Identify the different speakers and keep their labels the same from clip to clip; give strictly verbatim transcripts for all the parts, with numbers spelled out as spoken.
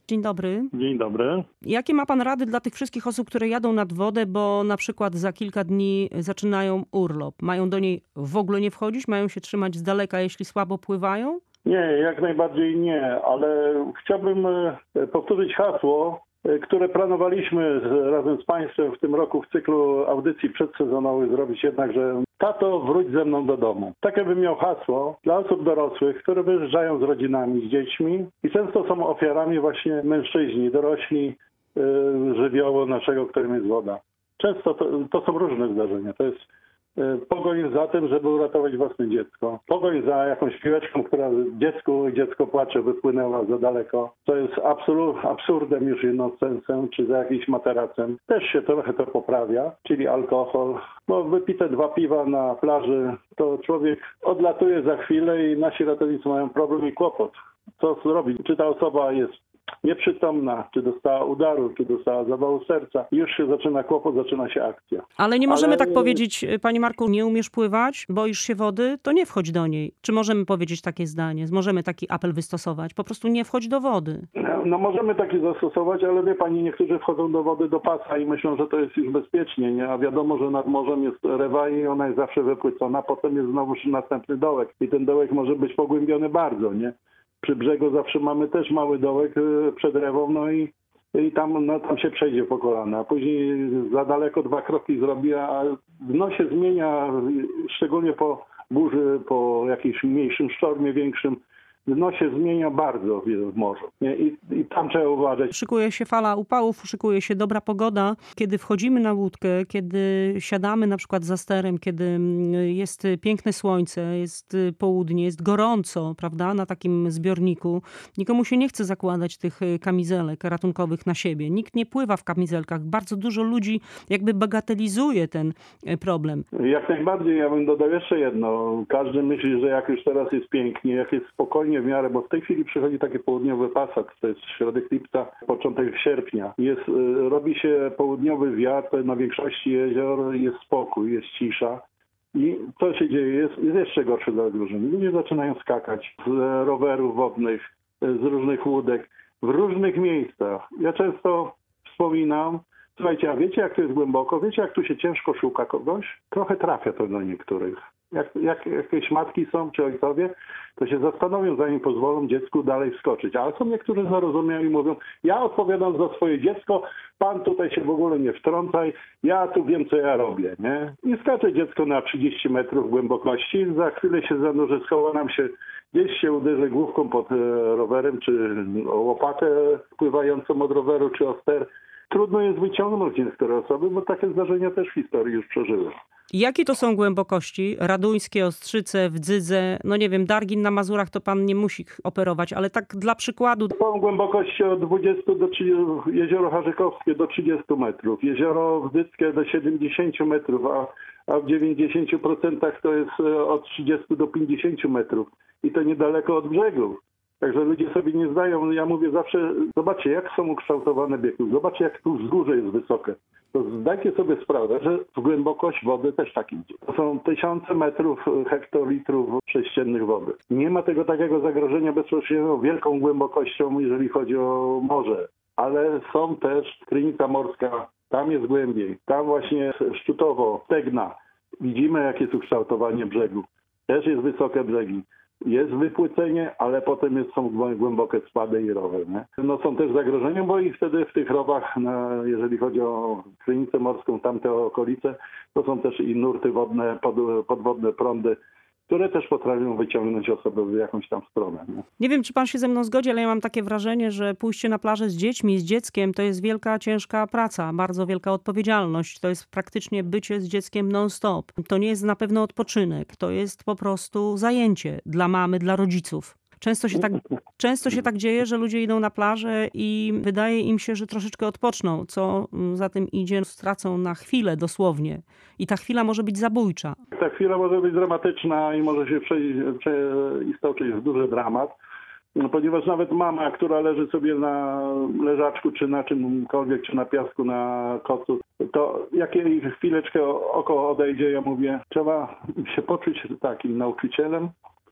Speaker 1: Dzień dobry.
Speaker 2: Dzień dobry.
Speaker 1: Jakie ma pan rady dla tych wszystkich osób, które jadą nad wodę, bo na przykład za kilka dni zaczynają urlop? Mają do niej w ogóle nie wchodzić? Mają się trzymać z daleka, jeśli słabo pływają?
Speaker 2: Nie, jak najbardziej nie, ale chciałbym e, powtórzyć hasło, e, które planowaliśmy z, razem z Państwem w tym roku w cyklu audycji przedsezonowych zrobić jednakże tato, wróć ze mną do domu. Takie bym miał hasło dla osób dorosłych, które wyjeżdżają z rodzinami, z dziećmi i często są ofiarami właśnie mężczyźni, dorośli e, żywiołu naszego, którym jest woda. Często to, to są różne zdarzenia. To jest pogoń za tym, żeby uratować własne dziecko. Pogoń za jakąś piłeczką, która dziecku, dziecko płacze, wypłynęła za daleko. To jest absolut, absurdem już innocensem, czy za jakimś materacem. Też się trochę to poprawia, czyli alkohol. Bo wypite dwa piwa na plaży, to człowiek odlatuje za chwilę i nasi ratownicy mają problem i kłopot. Co zrobić? Czy ta osoba jest nieprzytomna, czy dostała udaru, czy dostała zawału serca. Już się zaczyna kłopot, zaczyna się akcja.
Speaker 1: Ale nie możemy
Speaker 2: Ale...
Speaker 1: tak powiedzieć, panie Marku, nie umiesz pływać, boisz się wody, to nie wchodź do niej. Czy możemy powiedzieć takie zdanie? Możemy taki apel wystosować? Po prostu nie wchodź do wody.
Speaker 2: No możemy taki zastosować, ale wie pani, niektórzy wchodzą do wody do pasa i myślą, że to jest już bezpiecznie, nie? A wiadomo, że nad morzem jest rewa i ona jest zawsze wypłycona, potem jest znowu następny dołek i ten dołek może być pogłębiony bardzo, nie? Przy brzegu zawsze mamy też mały dołek przed rewą, no i, i tam, no, tam się przejdzie po kolana. A później za daleko dwa kroki zrobi, a dno się zmienia, szczególnie po burzy, po jakimś mniejszym sztormie, większym. Dno się zmienia bardzo w morzu. Nie? I, I tam trzeba uważać.
Speaker 1: Szykuje się fala upałów, szykuje się dobra pogoda. Kiedy wchodzimy na łódkę, kiedy siadamy na przykład za sterem, kiedy jest piękne słońce, jest południe, jest gorąco, prawda, na takim zbiorniku. Nikomu się nie chce zakładać tych kamizelek ratunkowych na siebie. Nikt nie pływa w kamizelkach. Bardzo dużo ludzi jakby bagatelizuje ten problem.
Speaker 2: Jak najbardziej, ja bym dodał jeszcze jedno. Każdy myśli, że jak już teraz jest pięknie, jak jest spokojnie w miarę, bo w tej chwili przychodzi taki południowy pasak, to jest środek lipca, początek sierpnia. Jest, robi się południowy wiatr, na większości jezior jest spokój, jest cisza. I co się dzieje? Jest, jest jeszcze gorsze zagrożenie. Ludzie zaczynają skakać z rowerów wodnych, z różnych łódek, w różnych miejscach. Ja często wspominam, słuchajcie, a wiecie jak to jest głęboko? Wiecie jak tu się ciężko szuka kogoś? Trochę trafia to do niektórych. Jak, jak jakieś matki są, czy ojcowie, to się zastanowią, zanim pozwolą dziecku dalej wskoczyć. Ale są niektórzy zarozumiali i mówią, ja odpowiadam za swoje dziecko, pan tutaj się w ogóle nie wtrącaj, ja tu wiem, co ja robię, nie? I skacze dziecko na trzydzieści metrów głębokości, za chwilę się zanurzy, schowa nam się, gdzieś się uderzy główką pod e, rowerem, czy o łopatę pływającą od roweru, czy o ster. Trudno jest wyciągnąć niektóre osoby, bo takie zdarzenia też w historii już przeżyły.
Speaker 1: Jakie to są głębokości? Raduńskie, Ostrzyce, Wdzydze, no nie wiem, Dargin na Mazurach to pan nie musi operować, ale tak dla przykładu.
Speaker 2: Są głębokości od dwudziestu do trzydziestu, jezioro Harzykowskie do trzydziestu metrów, jezioro Wdzyckie do siedemdziesięciu metrów, a, a w dziewięćdziesięciu procentach to jest od trzydziestu do pięćdziesięciu metrów i to niedaleko od brzegów. Także ludzie sobie nie zdają, ja mówię zawsze, zobaczcie jak są ukształtowane biegi, zobaczcie jak tu wzgórze jest wysokie. To zdajcie sobie sprawę, że w głębokość wody też tak idzie. To są tysiące metrów, hektolitrów sześciennych wody. Nie ma tego takiego zagrożenia bezpośrednio wielką głębokością, jeżeli chodzi o morze. Ale są też Krynica Morska, tam jest głębiej. Tam właśnie Szczytowo, Stegna. Widzimy jak jest ukształtowanie brzegu. Też jest wysokie brzegi. Jest wypłycenie, ale potem jest, są głębokie spady i rowy. Nie? No są też zagrożenia, bo i wtedy w tych rowach, na, jeżeli chodzi o Krynicę Morską, tamte okolice, to są też i nurty wodne, pod, podwodne prądy, które też potrafią wyciągnąć osobę w jakąś tam stronę. Nie?
Speaker 1: nie wiem, czy pan się ze mną zgodzi, ale ja mam takie wrażenie, że pójście na plażę z dziećmi, z dzieckiem to jest wielka, ciężka praca, bardzo wielka odpowiedzialność. To jest praktycznie bycie z dzieckiem non-stop. To nie jest na pewno odpoczynek, to jest po prostu zajęcie dla mamy, dla rodziców. Często się tak, często się tak dzieje, że ludzie idą na plażę i wydaje im się, że troszeczkę odpoczną, co za tym idzie, stracą na chwilę dosłownie. I ta chwila może być zabójcza.
Speaker 2: Ta chwila może być dramatyczna i może się przeistoczyć w duży dramat, no, ponieważ nawet mama, która leży sobie na leżaczku, czy na czymkolwiek, czy na piasku, na kocu, to jak jej chwileczkę oko odejdzie, ja mówię, trzeba się poczuć takim nauczycielem,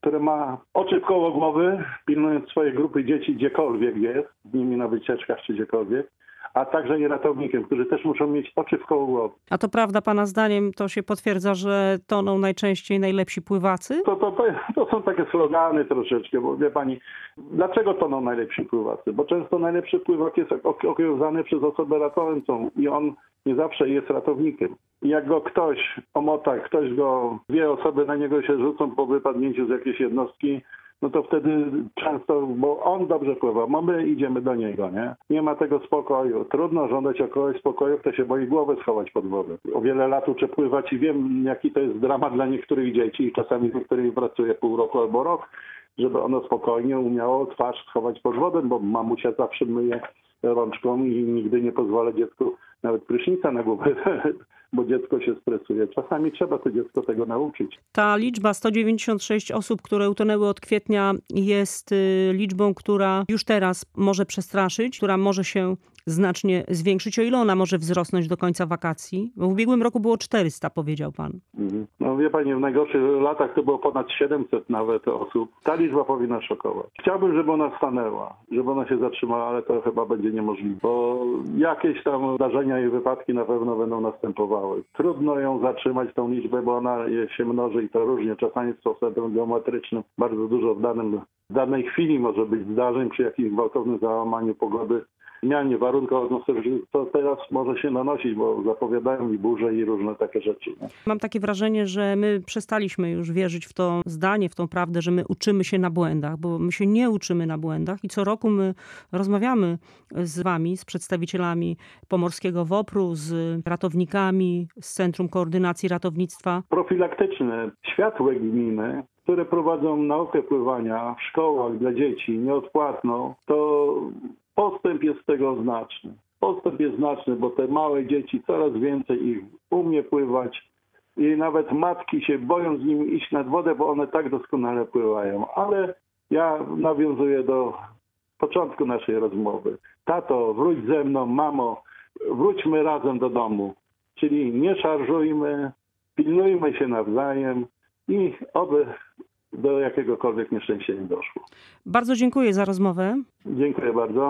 Speaker 2: które ma oczy w koło głowy, pilnując swojej grupy dzieci gdziekolwiek jest, z nimi na wycieczkach czy gdziekolwiek, a także i ratownikiem, którzy też muszą mieć oczy w koło głowy.
Speaker 1: A to prawda, pana zdaniem, to się potwierdza, że toną najczęściej najlepsi pływacy?
Speaker 2: To, to, to, to są takie slogany troszeczkę, bo wie pani, dlaczego toną najlepsi pływacy? Bo często najlepszy pływak jest okiełzany przez osobę ratowniczą i on nie zawsze jest ratownikiem. I jak go ktoś omota, ktoś go, dwie osoby na niego się rzucą po wypadnięciu z jakiejś jednostki, no to wtedy często, bo on dobrze pływa, bo my idziemy do niego, nie? Nie ma tego spokoju. Trudno żądać od kogoś spokoju, kto się boi głowę schować pod wodę. O wiele lat uczę pływać i wiem, jaki to jest dramat dla niektórych dzieci i czasami z niektórymi pracuję pół roku albo rok, żeby ono spokojnie umiało twarz schować pod wodę, bo mamusia zawsze myje rączką i nigdy nie pozwala dziecku nawet prysznica na głowę, bo dziecko się stresuje. Czasami trzeba to dziecko tego nauczyć.
Speaker 1: Ta liczba sto dziewięćdziesiąt sześć osób, które utonęły od kwietnia, jest liczbą, która już teraz może przestraszyć, która może się znacznie zwiększyć, o ile ona może wzrosnąć do końca wakacji. Bo w ubiegłym roku było czterysta, powiedział pan.
Speaker 2: Mhm. No wie pani, w najgorszych latach to było ponad siedemset nawet osób. Ta liczba powinna szokować. Chciałbym, żeby ona stanęła, żeby ona się zatrzymała, ale to chyba będzie niemożliwe, bo jakieś tam zdarzenia i wypadki na pewno będą następowały. Trudno ją zatrzymać, tą liczbę, bo ona się mnoży i to różnie. Czasami sposobem geometrycznym. Bardzo dużo w, danym, w danej chwili może być zdarzeń przy jakimś gwałtownym załamaniu pogody, zmianie warunków atmosferycznych, to teraz może się nanosić, bo zapowiadają i burze i różne takie rzeczy. Nie?
Speaker 1: Mam takie wrażenie, że my przestaliśmy już wierzyć w to zdanie, w tą prawdę, że my uczymy się na błędach, bo my się nie uczymy na błędach i co roku my rozmawiamy z wami, z przedstawicielami Pomorskiego W O P R u, z ratownikami, z Centrum Koordynacji Ratownictwa.
Speaker 2: Profilaktyczne, światłe gminy, które prowadzą naukę pływania w szkołach dla dzieci nieodpłatną, to postęp jest z tego znaczny. Postęp jest znaczny, bo te małe dzieci, coraz więcej ich umie pływać i nawet matki się boją z nimi iść nad wodę, bo one tak doskonale pływają. Ale ja nawiązuję do początku naszej rozmowy. Tato, wróć ze mną, mamo, wróćmy razem do domu. Czyli nie szarżujmy, pilnujmy się nawzajem i oby do jakiegokolwiek nieszczęścia nie doszło.
Speaker 1: Bardzo dziękuję za rozmowę.
Speaker 2: Dziękuję bardzo.